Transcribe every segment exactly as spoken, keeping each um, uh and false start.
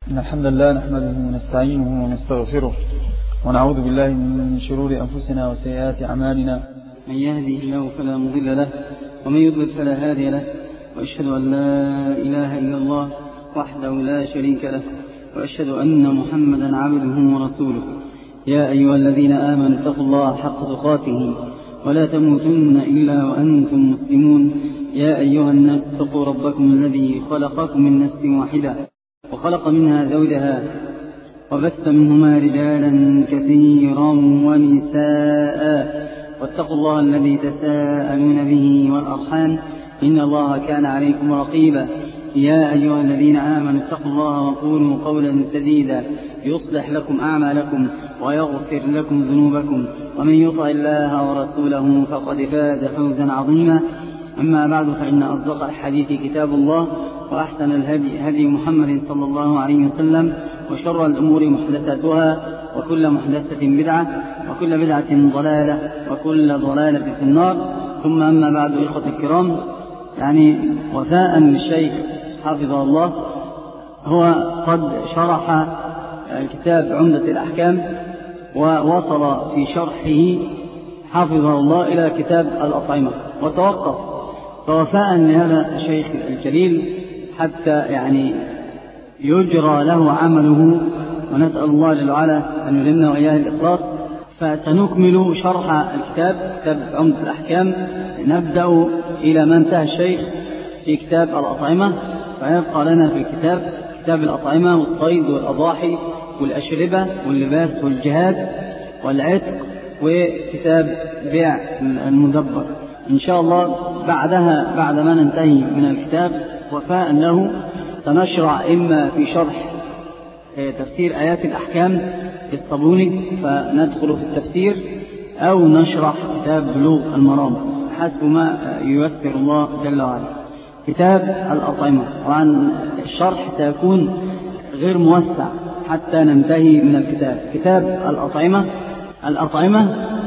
إن الحمد لله نحمده ونستعينه ونستغفره ونعوذ بالله من شرور أنفسنا وسيئات أعمالنا، من يهده الله فلا مضل له ومن يضلل فلا هادي له، وأشهد أن لا إله إلا الله وحده لا شريك له، وأشهد أن محمدا عبده ورسوله. يا أيها الذين آمنوا اتقوا الله حق تقاته ولا تموتن إلا وأنتم مسلمون. يا أيها الناس اتقوا ربكم الذي خلقكم من نفس واحدة وخلق منها زوجها وبث منهما رجالا كثيرا ونساء، واتقوا الله الذي تساءلون به والأرحام إن الله كان عليكم رقيبا. يا أيها الذين آمنوا اتقوا الله وقولوا قولا سديدا يصلح لكم أعمالكم ويغفر لكم ذنوبكم، ومن يطع الله ورسوله فقد فاز فوزا عظيما. أما بعد، فإن أصدق الحديث كتاب الله، وأحسن الهدي هدي محمد صلى الله عليه وسلم، وشر الأمور محدثاتها، وكل محدثة بدعة، وكل بدعة ضلالة، وكل ضلالة في النار. ثم أما بعد، إخوة الكرام، يعني وفاء للشيخ حفظه الله، هو قد شرح الكتاب عمدة الأحكام، ووصل في شرحه حفظه الله إلى كتاب الأطعمة وتوقف. فوفاء لهذا الشيخ الجليل حتى يعني يجرى له عمله، ونسأل الله جل وعلا أن يلهمنا وإياه الإخلاص. فسنكمل شرح الكتاب، كتاب عمدة الأحكام، نبدأ إلى ما انتهى الشيخ في كتاب الأطعمة، فيبقى لنا في الكتاب كتاب الأطعمة والصيد والأضاحي والأشربة واللباس والجهاد والعتق، وكتاب بيع المدبر إن شاء الله. بعدها بعد ما ننتهي من الكتاب وفاء له سنشرع إما في شرح تفسير آيات الأحكام للصابوني فندخل في التفسير، أو نشرح كتاب بلوغ المرام حسب ما ييسر الله جل وعلا. كتاب الأطعمة، وعن الشرح سيكون غير موسع حتى ننتهي من الكتاب. كتاب الأطعمة، الأطعمة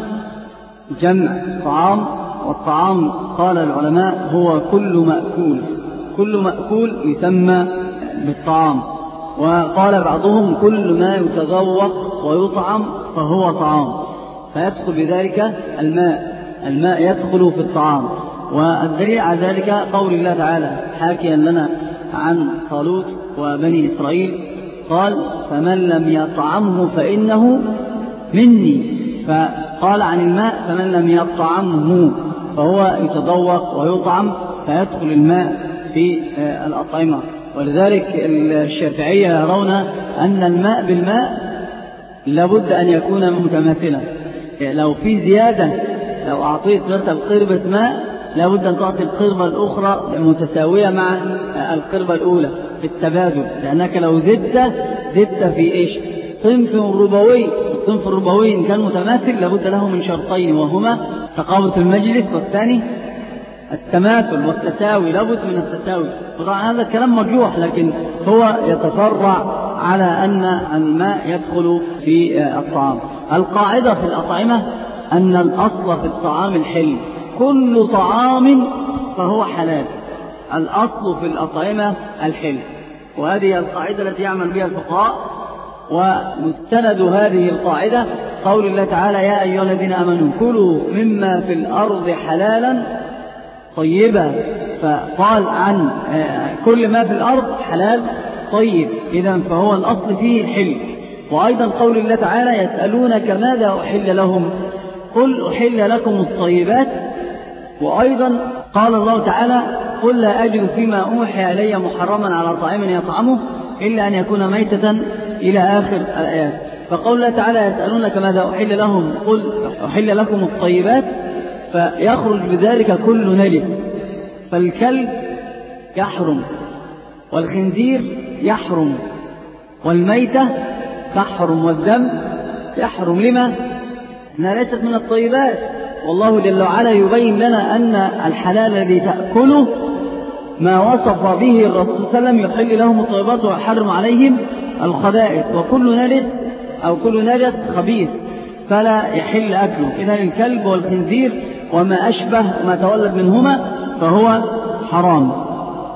جمع طعام، والطعام قال العلماء هو كل مأكول، كل مأكول يسمى بالطعام. وقال بعضهم كل ما يتذوق ويطعم فهو طعام، فيدخل بذلك الماء، الماء يدخل في الطعام. والدليل على ذلك قول الله تعالى حاكيا لنا عن طالوت وبني إسرائيل، قال فمن لم يطعمه فإنه مني. فقال عن الماء فمن لم يطعمه، فهو يتذوق ويطعم، فيدخل الماء في الأطعمة. ولذلك الشافعية يرون أن الماء بالماء لابد أن يكون متماثلا. لو في زيادة، لو أعطيت مثلا قربة ماء لابد أن تعطي القربة الأخرى متساوية مع القربة الأولى في التبادل، لأنك لو زدت زدت في إيش؟ صنف ربوي. الصنف الربوي إن كان متماثل لابد له من شرطين، وهما تقابل المجلس، والثاني التماثل والتساوي، لابد من التساوي. طبعا هذا الكلام مرجوح، لكن هو يتفرع على أن الماء يدخل في الطعام. القاعدة في الأطعمة أن الأصل في الطعام الحل، كل طعام فهو حلال، الأصل في الأطعمة الحل. وهذه القاعدة التي يعمل بها الفقهاء، ومستند هذه القاعدة قول الله تعالى يا أيها الذين آمنوا كلوا مما في الأرض حلالا طيبا. فقال عن كل ما في الأرض حلال طيب، إذن فهو الأصل فيه الحل. وأيضا قول الله تعالى يسألونك ماذا أحل لهم، قل أحل لكم الطيبات. وأيضا قال الله تعالى قل لا أجد فيما أوحي إلي محرما على طعام يطعمه إلا أن يكون ميتة إلى آخر الآيات. فقول الله تعالى يسألونك ماذا أحل لهم قل أحل لكم الطيبات، فيخرج بذلك كل نجس. فالكلب يحرم، والخنزير يحرم، والميتة تحرم، والدم يحرم. لما؟ إنها ليست من الطيبات. والله جل وعلا يبين لنا أن الحلال الذي تأكله ما وصف به الرسول صلى الله عليه وسلم يحل لهم الطيبات ويحرم عليهم الخبائث، وكل نجس أو كل نجس خبيث فلا يحل أكله. إذن الكلب والخنزير وما أشبه وما تولد منهما فهو حرام.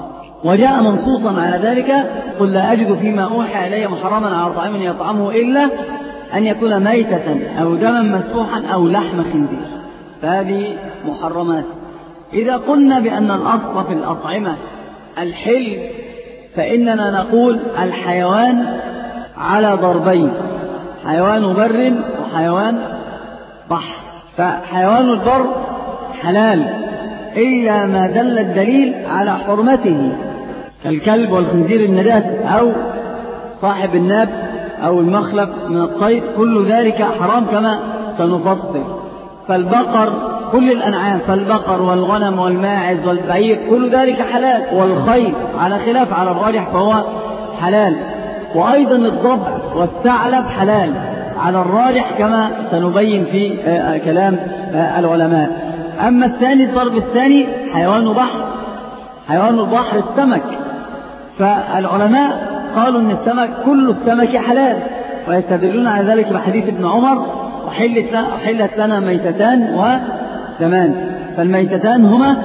وجاء منصوصا على ذلك: قل لا أجد فيما أوحى إلي محرما على طعام يطعمه إلا أن يكون ميتة أو دما مسفوحا أو لحم خنزير، فهذه محرمات. إذا قلنا بأن الأصل في الأطعمة الحل، فإننا نقول الحيوان على ضربين: حيوان بر وحيوان بحر. فحيوان البر حلال إلا ما دل الدليل على حرمته، كالكلب والخنزير النجاسة أو صاحب الناب أو المخلق من الطير، كل ذلك حرام كما سنفصل. فالبقر كل الأنعام، فالبقر والغنم والماعز والبعير كل ذلك حلال، والخيل على خلاف على الراجح فهو حلال، وأيضا الضبع والثعلب حلال على الراجح كما سنبين في كلام العلماء. أما الثاني الضرب الثاني حيوان بحر، حيوان البحر السمك، فالعلماء قالوا أن السمك كل السمك حلال، ويستدلون على ذلك بحديث ابن عمر: أحلت لنا ميتتان ودمان. فالميتتان هما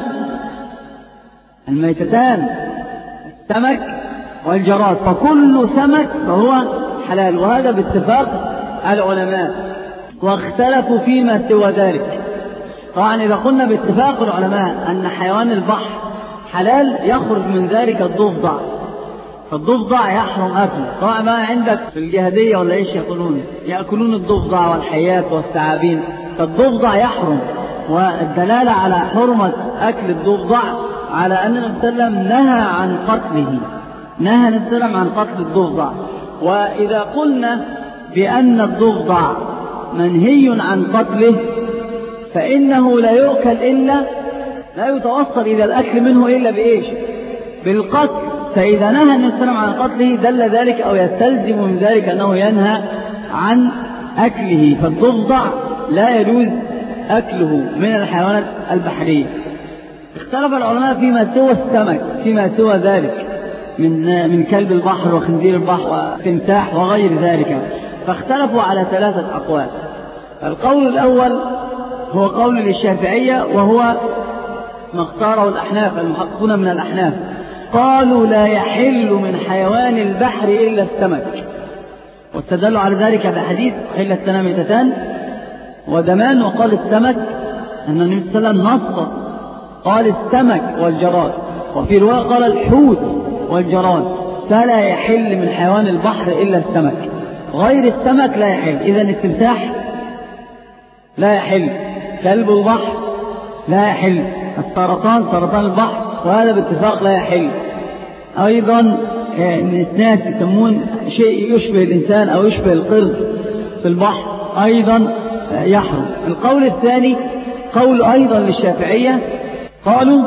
الميتتان السمك والجراد، فكل سمك فهو حلال، وهذا باتفاق العلماء. واختلفوا فيما سوى ذلك. طبعا إذا قلنا باتفاق العلماء أن حيوان البحر حلال، يخرج من ذلك الضفدع، فالضفدع يحرم أكله. طبعا ما عندك في الجهادية ولا إيش يقولون، يأكلون الضفدع والحيات والثعابين، فالضفدع يحرم. والدلالة على حرمة أكل الضفدع على أن النبي صلى الله عليه وسلم نهى عن قتله، نهى النبي صلى الله عليه وسلم عن قتل الضفدع. وإذا قلنا بأن الضفدع منهي عن قتله، فإنه لا يؤكل إلا، لا يتوصل إلى الأكل منه إلا بإيش؟ بالقتل. فإذا نهى النبي صلى الله عليه وسلم عن قتله دل ذلك أو يستلزم من ذلك أنه ينهى عن أكله. فالضفدع لا يجوز أكله من الحيوانات البحرية. اختلف العلماء فيما سوى السمك، فيما سوى ذلك من من كلب البحر وخنزير البحر وتمساح وغير ذلك، فاختلفوا على ثلاثة أقوال. القول الأول هو قول للشافعية، وهو ما اختاره الأحناف المحققون من الأحناف، قالوا لا يحل من حيوان البحر إلا السمك، واستدلوا على ذلك بحديث: حلت لنا ميتتان ودمان. وقال السمك أن النبي صلى الله عليه وسلم نص، قال السمك والجراد، وفي رواية قال الحوت والجراد. فلا يحل من حيوان البحر إلا السمك، غير السمك لا يحل. إذن التمساح لا يحل، كلب البحر لا يحل، السرطان سرطان البحر وهذا باتفاق لا يحل. أيضا الناس يسمون شيء يشبه الإنسان أو يشبه القرد في البحر أيضا يحرم. القول الثاني قول أيضا للشافعية، قالوا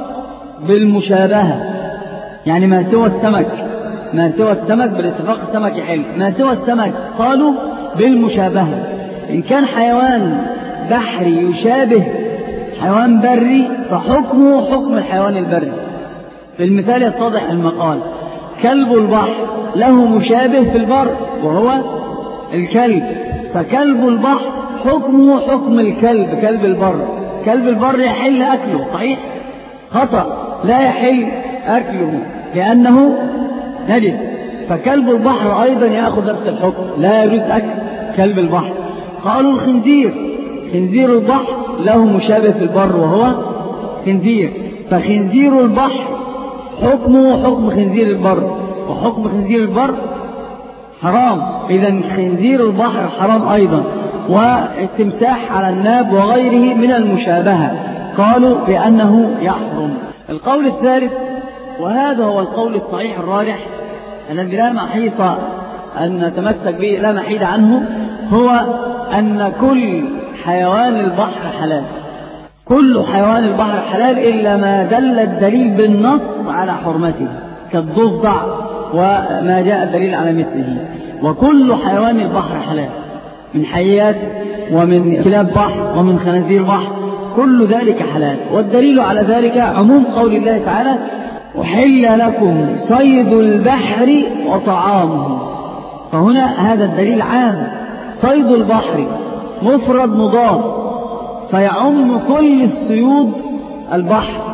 بالمشابهة، يعني ما سوى السمك، ما سوى السمك بالاتفاق السمك يحل، ما سوى السمك قالوا بالمشابهة. إن كان حيوان بحري يشابه حيوان بري فحكمه حكم الحيوان البري. في المثال يتضح المقال: كلب البحر له مشابه في البر وهو الكلب، فكلب البحر حكمه حكم الكلب، كلب البر. كلب البر يحل أكله، صحيح؟ خطأ، لا يحل أكله لأنه نجس. فكلب البحر أيضا يأخذ نفس الحكم، لا يجوز أكل كلب البحر. قالوا الخنزير، خنزير البحر له مشابه في البر وهو خنزير، فخنزير البحر حكمه حكم خنزير البر، وحكم خنزير البر حرام. إذن خنزير البحر حرام أيضا. والتمساح على الناب وغيره من المشابهة قالوا بأنه يحرم. القول الثالث، وهذا هو القول الصحيح الراجح الذي لا محيص أن نتمسك به، لا محيد عنه، هو أن كل حيوان البحر حلال، كل حيوان البحر حلال إلا ما دل الدليل بالنص على حرمته، كالضفدع وما جاء الدليل على مثله. وكل حيوان البحر حلال، من حيات ومن كلاب بحر ومن خنازير بحر، كل ذلك حلال. والدليل على ذلك عموم قول الله تعالى: أحل لكم صيد البحر وطعامه. فهنا هذا الدليل عام، صيد البحر مفرد مضاف، فيعم كل الصيود البحر،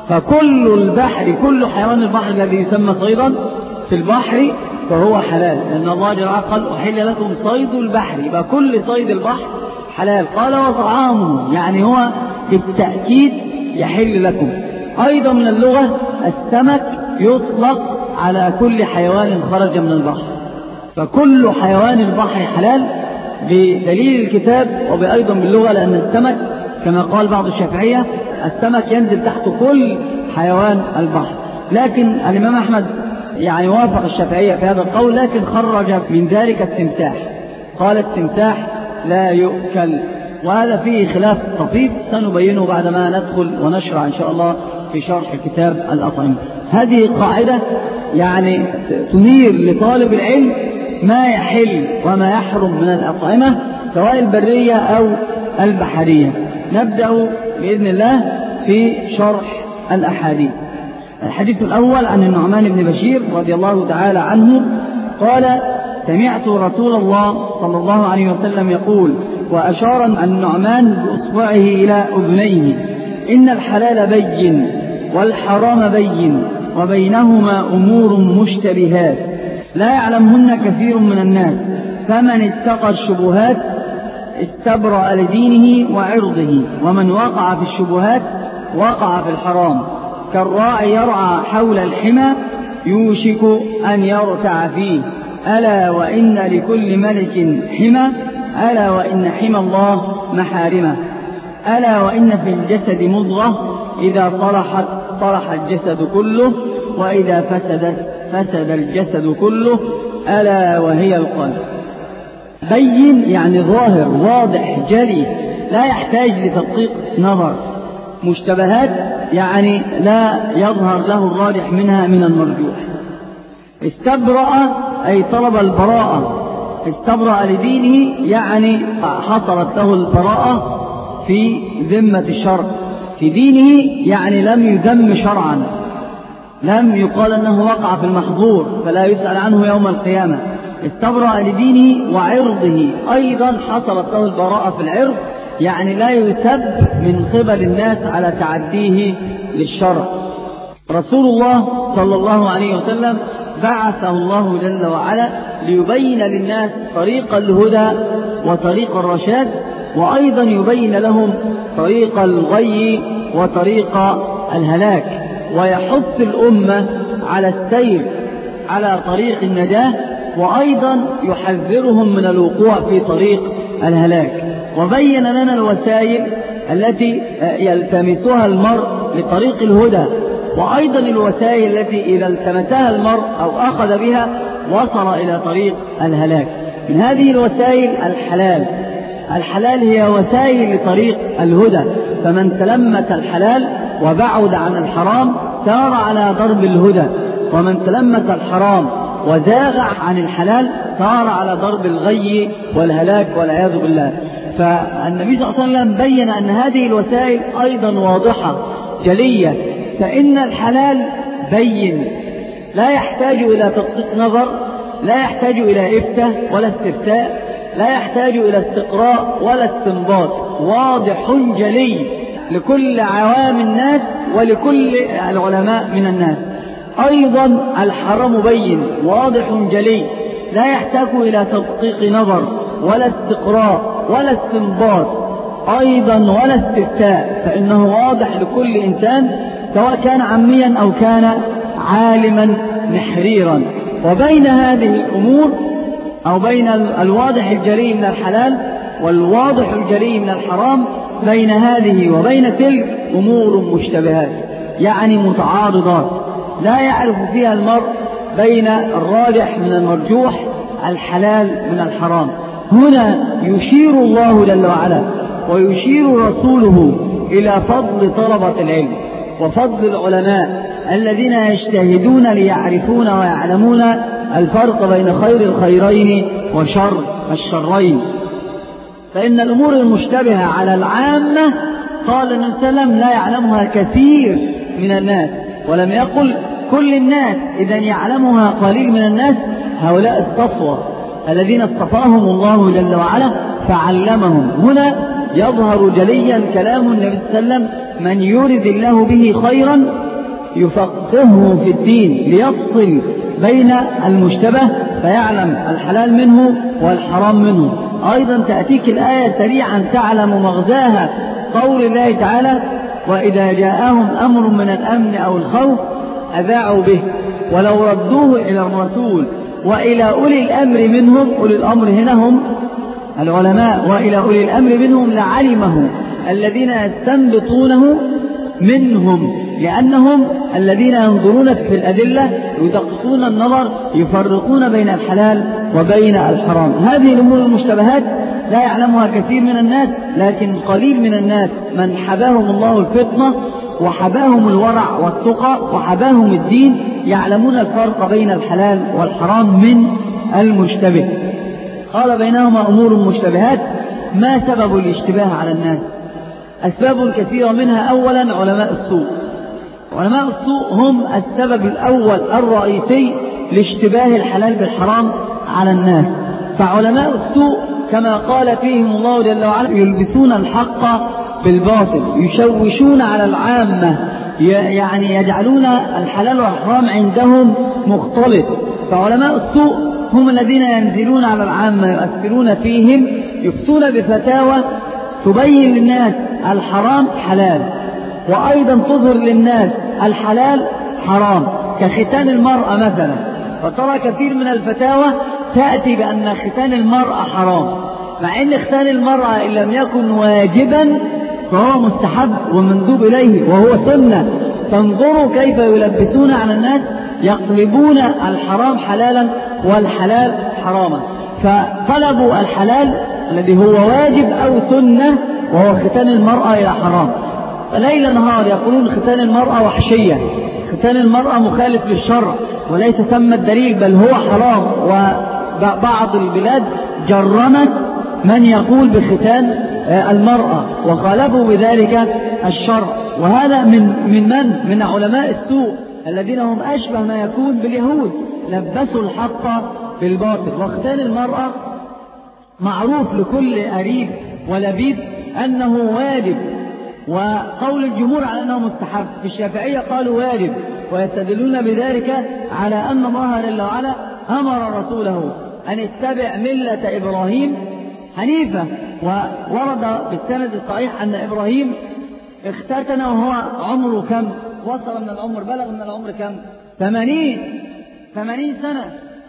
فكل البحر كل حيوان البحر الذي يسمى صيدا في البحر فهو حلال، لأن الله جل وعلا قال أحل لكم صيد البحر، يبقى كل صيد البحر حلال. قال وطعامه، يعني هو بالتأكيد يحل لكم. أيضا من اللغة السمك يطلق على كل حيوان خرج من البحر، فكل حيوان البحر حلال بدليل الكتاب وبأيضا باللغة، لأن السمك كما قال بعض الشافعية السمك ينزل تحت كل حيوان البحر. لكن الإمام أحمد يعني وافق الشافعية في هذا القول، لكن خرج من ذلك التمساح، قال التمساح لا يؤكل، وهذا فيه خلاف طفيف سنبينه بعدما ندخل ونشرع إن شاء الله في شرح كتاب الأطعمة. هذه قاعدة يعني تنير لطالب العلم ما يحل وما يحرم من الأطعمة سواء البرية أو البحرية. نبدأ بإذن الله في شرح الأحاديث. الحديث الأول عن النعمان بن بشير رضي الله تعالى عنه قال سمعت رسول الله صلى الله عليه وسلم يقول، وأشار النعمان بأصبعه إلى أذنيه، إن الحلال بين والحرام بين وبينهما أمور مشتبهات لا يعلمهن كثير من الناس، فمن اتقى الشبهات استبرأ لدينه وعرضه، ومن وقع في الشبهات وقع في الحرام، كالراعي يرعى حول الحمى يوشك أن يرتع فيه، ألا وإن لكل ملك حمى، ألا وإن حمى الله محارمه، ألا وإن في الجسد مضغة إذا صلحت صلح الجسد كله، وإذا فسدت فسد الجسد كله، ألا وهي القلب. بين يعني ظاهر واضح جلي لا يحتاج لتدقيق نظر. مشتبهات يعني لا يظهر له الراجح منها من المرجوح. استبرأ أي طلب البراءة، استبرأ لدينه يعني حصلت له البراءة في ذمة الشرع، في دينه يعني لم يذم شرعا، لم يقال أنه وقع في المحظور فلا يسأل عنه يوم القيامة. استبرأ لدينه وعرضه، أيضا حصلت له البراءة في العرض، يعني لا يسب من قبل الناس على تعديه للشرع. رسول الله صلى الله عليه وسلم بعثه الله جل وعلا ليبين للناس طريق الهدى وطريق الرشاد، وأيضا يبين لهم طريق الغي وطريق الهلاك، ويحث الأمة على السير على طريق النجاة، وأيضا يحذرهم من الوقوع في طريق الهلاك. وبين لنا الوسائل التي يلتمسها المرء لطريق الهدى، وأيضا الوسائل التي إذا التمسها المرء أو أخذ بها وصل إلى طريق الهلاك. من هذه الوسائل الحلال. الحلال هي وسائل لطريق الهدى، فمن تلمس الحلال وبعد عن الحرام سار على درب الهدى، ومن تلمس الحرام وزاغ عن الحلال سار على درب الغي والهلاك والعياذ بالله. فالنبي صلى الله عليه وسلم بين أن هذه الوسائل أيضا واضحة جلية، فإن الحلال بين لا يحتاج إلى تدقيق نظر، لا يحتاج إلى إفتاء ولا استفتاء، لا يحتاج إلى استقراء ولا استنباط، واضح جلي لكل عوام الناس ولكل العلماء من الناس. أيضا الحرام بين واضح جلي لا يحتاج إلى تدقيق نظر ولا استقراء ولا استنباط أيضا ولا استفتاء، فإنه واضح لكل إنسان سواء كان عاميا أو كان عالما نحريرا. وبين هذه الأمور أو بين الواضح الجلي من الحلال والواضح الجلي من الحرام، بين هذه وبين تلك أمور مشتبهات يعني متعارضات لا يعرف فيها المرء بين الراجح من المرجوح، الحلال من الحرام. هنا يشير الله جل وعلا ويشير رسوله إلى فضل طلبة العلم وفضل العلماء الذين يجتهدون ليعرفون ويعلمون الفرق بين خير الخيرين وشر الشرين. فإن الأمور المشتبهة على العامة قال النبي صلى الله عليه وسلم لا يعلمها كثير من الناس، ولم يقل كل الناس، إذن يعلمها قليل من الناس. هؤلاء الصفوة الذين اصطفاهم الله جل وعلا فعلمهم. هنا يظهر جليا كلام النبي صلى الله عليه وسلم من يرد الله به خيرا يفقهه في الدين، ليفصل بين المشتبه فيعلم الحلال منه والحرام منه. أيضا تأتيك الآية سريعا تعلم مغزاها، قول الله تعالى: وإذا جاءهم أمر من الأمن أو الخوف أذاعوا به ولو ردوه إلى الرسول وإلى أولي الأمر منهم. أولي الأمر هنا هم العلماء. وإلى أولي الأمر منهم لعلمه الذين يستنبطونه منهم، لأنهم الذين ينظرون في الأدلة يدققون النظر، يفرقون بين الحلال وبين الحرام. هذه الأمور المشتبهات لا يعلمها كثير من الناس، لكن قليل من الناس من حباهم الله الفطنة وحباهم الورع والتقى وحباهم الدين، يعلمون الفرق بين الحلال والحرام من المشتبه. قال: بينهما أمور مشتبهات. ما سبب الاشتباه على الناس؟ أسباب كثيرة، منها أولا علماء السوء. علماء السوء هم السبب الأول الرئيسي لاشتباه الحلال بالحرام على الناس. فعلماء السوء كما قال فيهم الله جل وعلا: يلبسون الحق بالباطل، يشوشون على العامة، يعني يجعلون الحلال والحرام عندهم مختلط. فعلماء السوء هم الذين ينزلون على العامة، يؤثرون فيهم، يفتون بفتاوى تبين للناس الحرام حلال، وأيضا تظهر للناس الحلال حرام، كختان المرأة مثلا. فترى كثير من الفتاوى تأتي بأن ختان المرأة حرام، مع أن ختان المرأة إن لم يكن واجبا فهو مستحب ومندوب إليه وهو سنة. فانظروا كيف يلبسون على الناس، يقلبون الحرام حلالا والحلال حراما. فطلبوا الحلال الذي هو واجب أو سنة، وهو ختان المرأة، إلى حرام. ليل نهار يقولون ختان المرأة وحشية، ختان المرأة مخالف للشرع وليس ثم الدليل، بل هو حرام. وبعض البلاد جرمت من يقول بختان المرأة وخالفوا بذلك الشرع. وهذا من من من من علماء السوء الذين هم أشبه ما يكون باليهود، لبسوا الحق بالباطل. وختان المرأة معروف لكل قريب ولبيب أنه واجب، وقول الجمهور على أنه مستحب. في الشافعية قالوا واجب، ويستدلون بذلك على أن الله جل وعلا أمر رسوله أن اتبع ملة إبراهيم حنيفة. وورد بالسند الصحيح أن إبراهيم اختتن وهو عمره كم؟ وصل من العمر، بلغ من العمر كم؟ ثمانين ثمانين سنة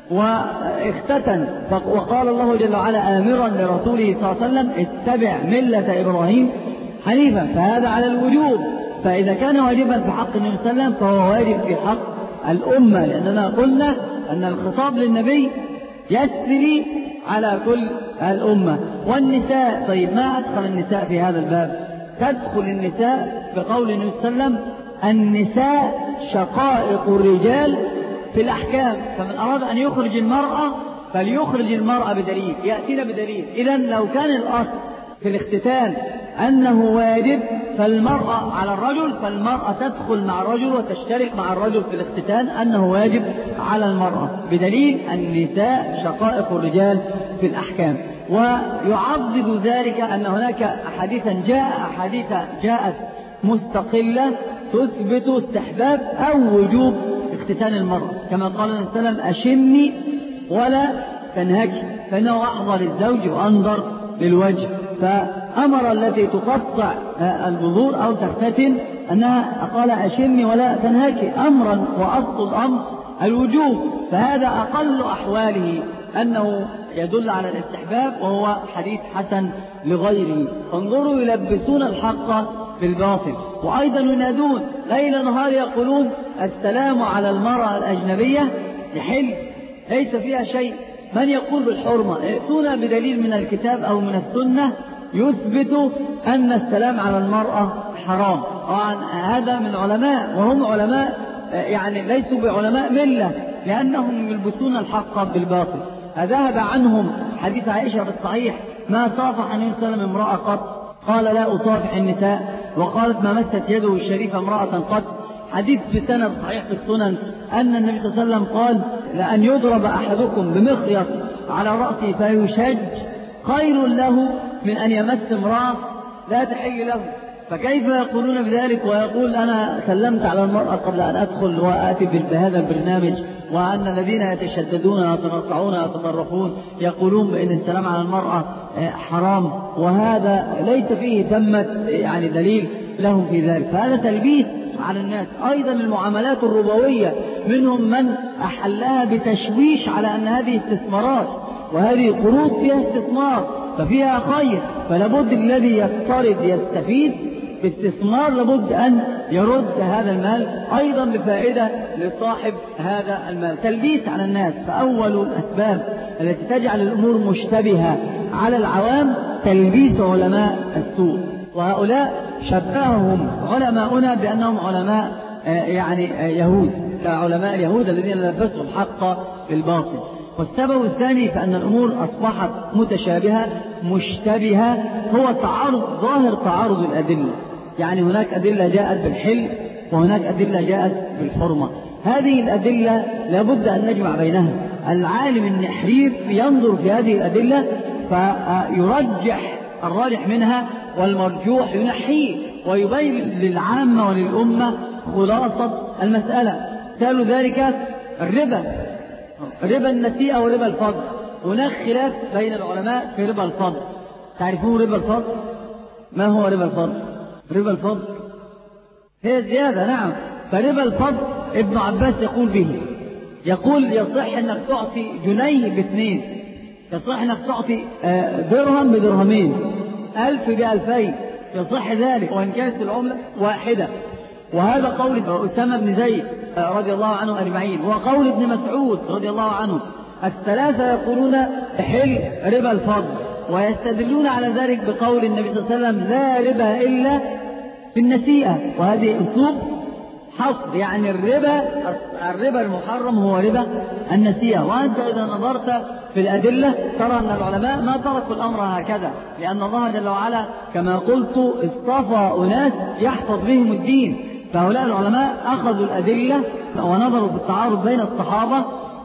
واختتن. وقال الله جل وعلا آمرا لرسوله صلى الله عليه وسلم: اتبع ملة إبراهيم حنيفا. فهذا على الوجوب. فإذا كان واجبا في حق النبي صلى الله عليه وسلم فهو واجب في حق الأمة، لأننا قلنا أن الخطاب للنبي يسري على كل الأمة. والنساء، طيب ما أدخل النساء في هذا الباب؟ تدخل النساء بقول النبي صلى الله عليه وسلم: النساء شقائق الرجال في الأحكام. فمن أراد أن يخرج المرأة فليخرج المرأة بدليل، يأتينا بدليل. إذن لو كان الأصل في الاختتان أنه واجب فالمرأة على الرجل، فالمرأة تدخل مع الرجل وتشترك مع الرجل في الاختتان أنه واجب على المرأة، بدليل النساء شقائق الرجال في الأحكام. ويعضد ذلك أن هناك أحاديثا جاء أحاديث جاءت مستقلة تثبت استحباب أو وجوب اختتان المرأة، كما قال النبي صلى الله عليه وسلم: أشمي ولا تنهكي، فإنه أحضر للزوج وأنظر للوجه. فأمر التي تقطع البذور أو تختتن أنها قال: أشمي ولا تنهكي، أمرا وأصل الأمر الوجوب. فهذا أقل أحواله أنه يدل على الاستحباب، وهو حديث حسن لغيره. فانظروا يلبسون الحق بالباطل. وأيضا ينادون ليل نهار يقولون: السلام على المرأة الأجنبية يحل، ليس فيها شيء. من يقول بالحرمة؟ يأتون بدليل من الكتاب أو من السنة يثبت أن السلام على المرأة حرام. طبعا هذا من علماء، وهم علماء يعني ليسوا بعلماء ملة، لأنهم يلبسون الحق بالباطل. ذهب عنهم حديث عائشة في الصحيح: ما صافح النبي صلى الله عليه وسلم امرأة قط، قال: لا أصافح النساء. وقالت: ما مست يده الشريفة امرأة قط. حديث في سند صحيح في السنن أن النبي صلى الله عليه وسلم قال: لأن يضرب أحدكم بمخيط على رأسه فيشج خير له من أن يمس امرأة لا تحل له. فكيف يقولون بذلك؟ ويقول أنا سلمت على المرأة قبل أن أدخل وآتي بهذا البرنامج، وأن الذين يتشددون يتنطعون يتطرفون يقولون بأن السلام على المرأة حرام، وهذا ليس فيه ثمة يعني دليل لهم في ذلك. فهذا تلبيس على الناس. أيضا المعاملات الربوية منهم من أحلها بتشويش على أن هذه استثمارات، وهذه قروض فيها استثمار ففيها خير، فلابد الذي يقترض يستفيد باستثمار لابد أن يرد هذا المال أيضا بفائدة لصاحب هذا المال. تلبيس على الناس. فأول الأسباب التي تجعل الأمور مشتبهة على العوام تلبيس علماء السوء، وهؤلاء شبههم علماؤنا بأنهم علماء يعني يهود، كعلماء اليهود الذين لبسوا الحق بالباطل. والسبب الثاني فأن الأمور أصبحت متشابهة مشتبهة، هو تعارض ظاهر تعارض الأدلة. يعني هناك أدلة جاءت بالحل وهناك أدلة جاءت بالحرمة. هذه الأدلة لابد أن نجمع بينها. العالم النحرير ينظر في هذه الأدلة فيرجح الراجح منها والمرجوح ينحيه، ويبين للعامة وللأمة خلاصة المسألة. قالوا ذلك الربا، ربا النسيئة وربا الفضل. هناك خلاف بين العلماء في ربا الفضل. تعرفون ربا الفضل؟ ما هو ربا الفضل؟ ربا الفضل هي زيادة، نعم. فربا الفضل ابن عباس يقول به، يقول يصح أنك تعطي جنيه باثنين، يصح أنك تعطي درهم بدرهمين، ألف بألفين، يصح ذلك وإن كانت العملة واحدة. وهذا قول أسامة بن زيد رضي الله عنه أجمعين، وقول ابن مسعود رضي الله عنه. الثلاثة يقولون حل ربا الفضل، ويستدلون على ذلك بقول النبي صلى الله عليه وسلم لا ربا إلا في النسيئة، وهذه أسلوب حصر. يعني الربا الربا المحرم هو ربا النسيئة. وأنت إذا نظرت في الأدلة ترى أن العلماء ما تركوا الأمر هكذا، لأن الله جل وعلا كما قلت اصطفى أناس يحفظ بهم الدين. فهؤلاء العلماء أخذوا الأدلة ونظروا في التعارض بين الصحابة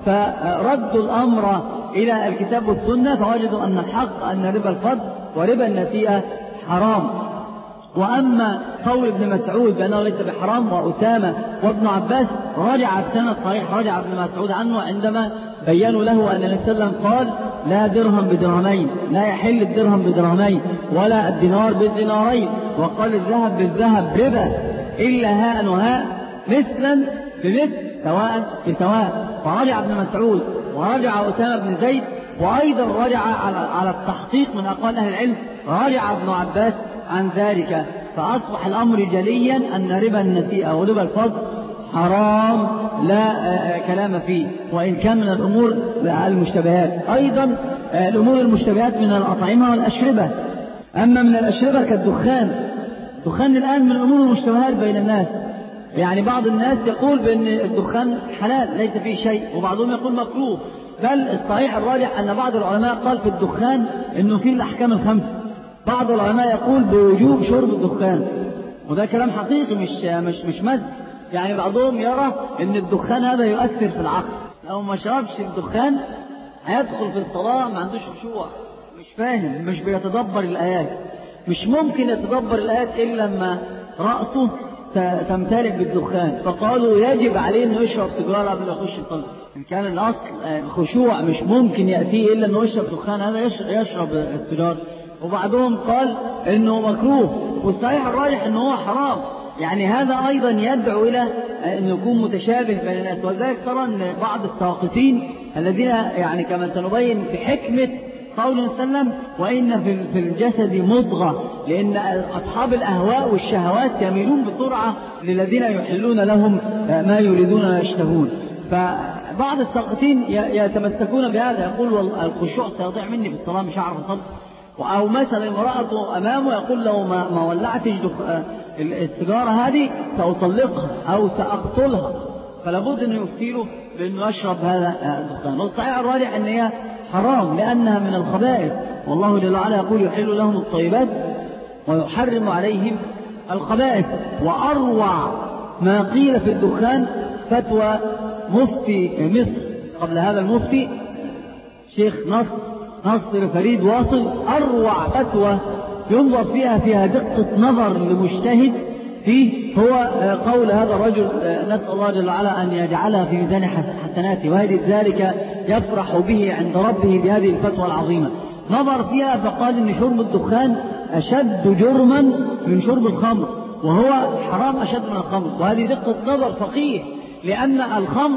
فردوا الأمر إلى الكتاب والسنة، فوجدوا أن الحق أن ربا الفضل وربا النسيئة حرام. وأما قول ابن مسعود بأنه ليس بحرام وأسامة وابن عباس رجع بسند صحيح، رجع ابن مسعود عنه عندما بيّنوا له أن النبي صلى الله عليه وسلم قال لا درهم بدرهمين، لا يحل الدرهم بدرهمين ولا الدينار بالدينارين، وقال الذهب بالذهب ربا إلا هاء وهاء مثلا بمثل سواء بسواء. فرجع ابن مسعود ورجع أسامة بن زيد، وأيضا رجع على على التحقيق من أقوال أهل العلم رجع ابن عباس عن ذلك. فأصبح الأمر جليا أن ربا النسيئة وربا الفضل حرام لا كلام فيه، وإن كان من الأمور المشتبهات. أيضا الأمور المشتبهات من الأطعمة والأشربة. أما من الأشربة كالدخان، الدخان الآن من الأمور المشتبهات بين الناس. يعني بعض الناس يقول بأن الدخان حلال ليس فيه شيء، وبعضهم يقول مكروه. بل الصحيح الراجح أن بعض العلماء قال في الدخان أنه فيه الأحكام الخمسة. بعض العلماء يقول بوجوب شرب الدخان، وده كلام حقيقي مش مش مش مزج. يعني بعضهم يرى أن الدخان هذا يؤثر في العقل، لو ما شربش الدخان هيدخل في الصلاة ما عندوش خشوع، مش فاهم، مش بيتدبر الآيات. مش ممكن يتدبر الآيات إلا لما رأسه تمتلئ بالدخان. فقالوا يجب عليه أنه يشرب سيجارة قبل ما يخش يصلي. إن كان الأصل خشوع مش ممكن يأتيه إلا أنه يشرب دخان، هذا يشرب السيجارة. وبعضهم قال أنه مكروه، والصحيح الراجح أنه هو حرام. يعني هذا أيضا يدعو إلى أن يكون متشابه بين الناس. ولذلك ترى أن بعض الساقطين الذين يعني كما سنبين في حكمة قول وسلم وإن في الجسد مضغة، لأن أصحاب الأهواء والشهوات يميلون بسرعة للذين يحلون لهم ما يريدون ويشتهون. فبعض الساقطين يتمسكون بهذا، يقول الخشوع سيضيع مني في الصلاة مش هعرف أصلي. أو مثلا امرأته أمامه يقول له ما, ما ولعتش السيجارة هذه سأطلقها أو سأقتلها، فلابد أنه يفتيله بأنه يشرب هذا الدخان. والصحيح الراجح أن هي حرام لأنها من الخبائث، والله جل وعلا يقول يحل لهم الطيبات ويحرم عليهم الخبائث. وأروع ما قيل في الدخان فتوى مفتي مصر قبل هذا المفتي شيخ نصر نصر فريد واصل. أروع فتوى ينظر فيها فيها دقة نظر لمجتهد فيه هو قول هذا الرجل نسأل الله جل وعلا أن يجعلها في ميزان حسناته وهذه ذلك يفرح به عند ربه بهذه الفتوى العظيمة. نظر فيها فقال إن شرب الدخان أشد جرما من شرب الخمر، وهو حرام أشد من الخمر، وهذه دقة نظر فقيه، لأن الخمر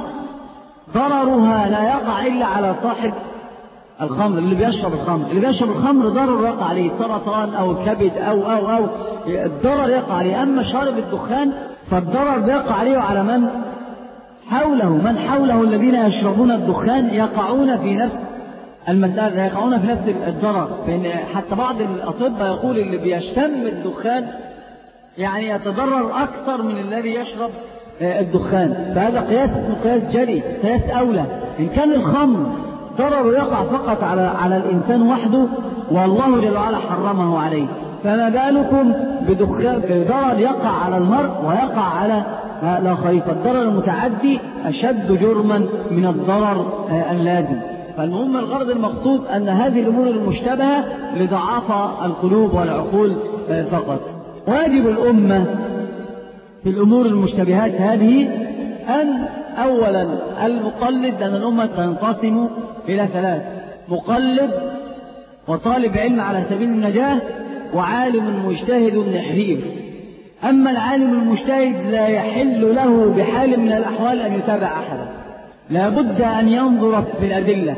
ضررها لا يقع إلا على صاحب الخمر اللي بيشرب الخمر. اللي بيشرب الخمر ضرر يقع عليه، سرطان أو كبد أو أو أو الضرر يقع عليه. أما شارب الدخان فالضرر بيقع عليه وعلى من حوله، من حوله الذين يشربون الدخان يقعون في نفس المسألة، يقعون في نفس الضرر. فإن حتى بعض الأطباء يقول اللي بيشتم الدخان يعني يتضرر أكثر من الذي يشرب الدخان. فهذا قياس اسمه قياس جري، قياس أولى. إن كان الخمر ضرر يقع فقط على على الإنسان وحده والله جل وعلا حرمه عليه، فما بالكم بدخان بضرر يقع على المرء ويقع على الآخرين؟ فالضرر المتعدي أشد جرما من الضرر اللازم. فالمهم الغرض المقصود أن هذه الأمور المشتبهة لضعاف القلوب والعقول فقط. واجب الأمة في الأمور المشتبهات هذه أن أولا المقلد، لأن الأمة تنقسم إلى ثلاث: مقلد وطالب علم على سبيل النجاة وعالم مجتهد نحرير. أما العالم المجتهد لا يحل له بحال من الأحوال أن يتابع أحدا، لا بد أن ينظر في الأدلة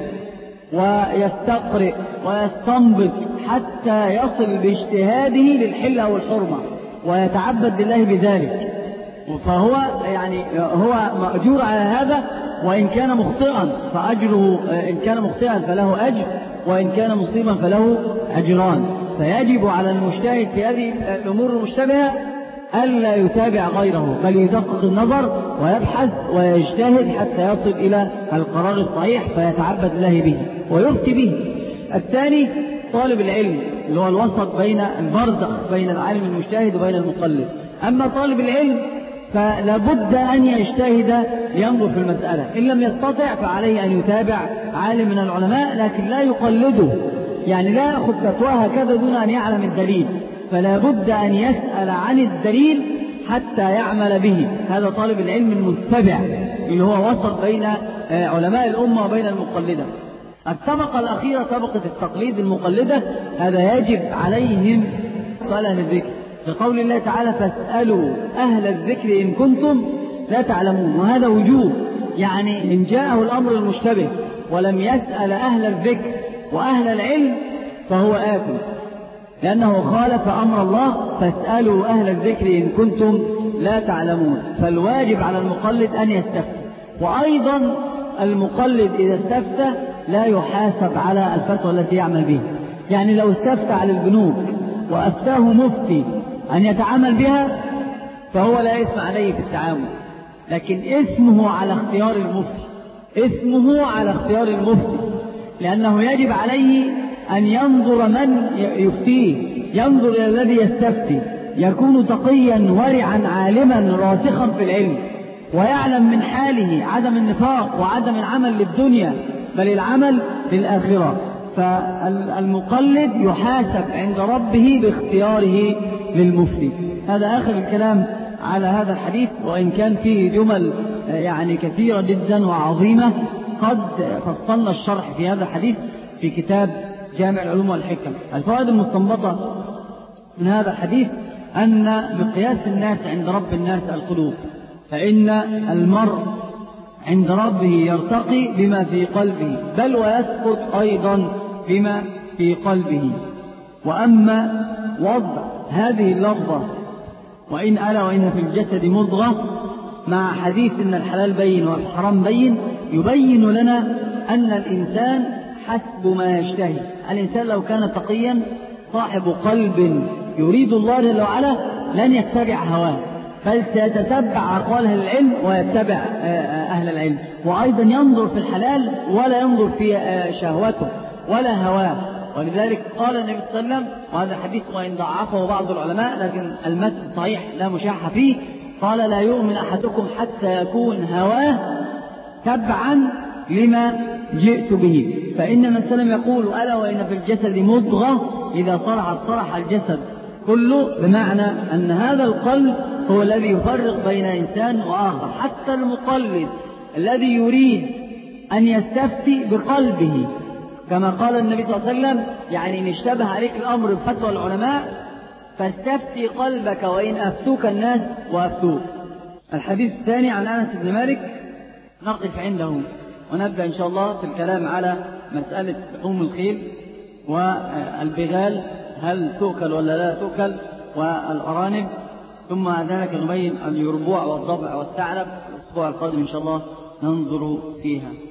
ويستقرئ ويستنبط حتى يصل باجتهاده للحل أو الحرمة ويتعبد بالله بذلك. فهو يعني هو مأجور على هذا، وإن كان مخطئا فأجره، إن كان مخطئا فله أجر، وإن كان مصيبا فله أجران. فيجب على المجتهد في هذه الأمور المشتبهة ألا يتابع غيره، بل يدقق النظر ويبحث ويجتهد حتى يصل إلى القرار الصحيح فيتعبد الله به ويفتي به. الثاني طالب العلم اللي هو الوسط بين البرزخ بين العالم المجتهد وبين المقلد. أما طالب العلم فلا بد أن يجتهد لينظر في المسألة، إن لم يستطع فعليه أن يتابع عالم من العلماء لكن لا يقلده، يعني لا يأخذ فتواه هكذا دون أن يعلم الدليل، فلا بد أن يسأل عن الدليل حتى يعمل به. هذا طالب العلم المتبع اللي هو وسط بين علماء الأمة وبين المقلدة. الطبقة الأخيرة طبقة التقليد المقلدة، هذا يجب عليهم سؤال أهل الذكر، لقول الله تعالى: فاسألوا أهل الذكر إن كنتم لا تعلمون. وهذا وجوب، يعني إن جاءه الأمر المشتبه ولم يسأل أهل الذكر وأهل العلم فهو آثم، لأنه خالف أمر الله: فاسألوا أهل الذكر إن كنتم لا تعلمون. فالواجب على المقلد أن يستفتي، وأيضا المقلد إذا استفتى لا يحاسب على الفتوى التي يعمل بها. يعني لو استفتى على البنوك وأفتاه مفتي أن يتعامل بها فهو لا إثم عليه في التعامل، لكن اسمه على اختيار المفتي، اسمه على اختيار المفتي، لأنه يجب عليه أن ينظر من يفتيه، ينظر إلى الذي يستفتي، يكون تقيا ورعا عالما راسخا في العلم، ويعلم من حاله عدم النفاق وعدم العمل للدنيا بل العمل للآخرة. فالمقلد يحاسب عند ربه باختياره للمفتي. هذا آخر الكلام على هذا الحديث، وإن كان فيه جمل يعني كثيرة جدا وعظيمة قد فصلنا الشرح في هذا الحديث في كتاب جامع العلوم والحكم. الفوائد المستنبطة من هذا الحديث أن مقياس الناس عند رب الناس القلوب، فإن المرء عند ربه يرتقي بما في قلبه بل ويسقط أيضا بما في قلبه. وأما وضع هذه اللفظة وإن ألا وإن في الجسد مضغة مع حديث إن الحلال بين والحرام بين، يبين لنا أن الإنسان حسب ما يشتهي. الإنسان لو كان تقيا صاحب قلب يريد الله جل وعلا لن يتبع هواه، بل سيتتبع أقوال أهل العلم ويتبع أهل العلم، وأيضا ينظر في الحلال ولا ينظر في شهوته ولا هواه. ولذلك قال النبي صلى الله عليه وسلم، وهذا الحديث وإن ضعفه بعض العلماء لكن المتن صحيح لا مشاحة فيه، قال: لا يؤمن أحدكم حتى يكون هواه تبعا لما جئت به. فإن النبي صلى الله عليه وسلم يقول: ألا وإن في الجسد مضغة إذا صلحت صلح الجسد كله، بمعنى أن هذا القلب هو الذي يفرق بين إنسان وآخر. حتى المقلد الذي يريد أن يستفتي بقلبه كما قال النبي صلى الله عليه وسلم، يعني إن اشتبه عليك الأمر بفتوى العلماء فاستفتي قلبك وإن أفتوك الناس وأفتوك. الحديث الثاني عن أنس بن مالك نقف عنده ونبدأ إن شاء الله في الكلام على مسألة لحوم الخيل والبغال، هل تؤكل ولا لا تؤكل، والأرانب، ثم ذلك نبين اليربوع والضبع والثعلب. الأسبوع القادم إن شاء الله ننظر فيها.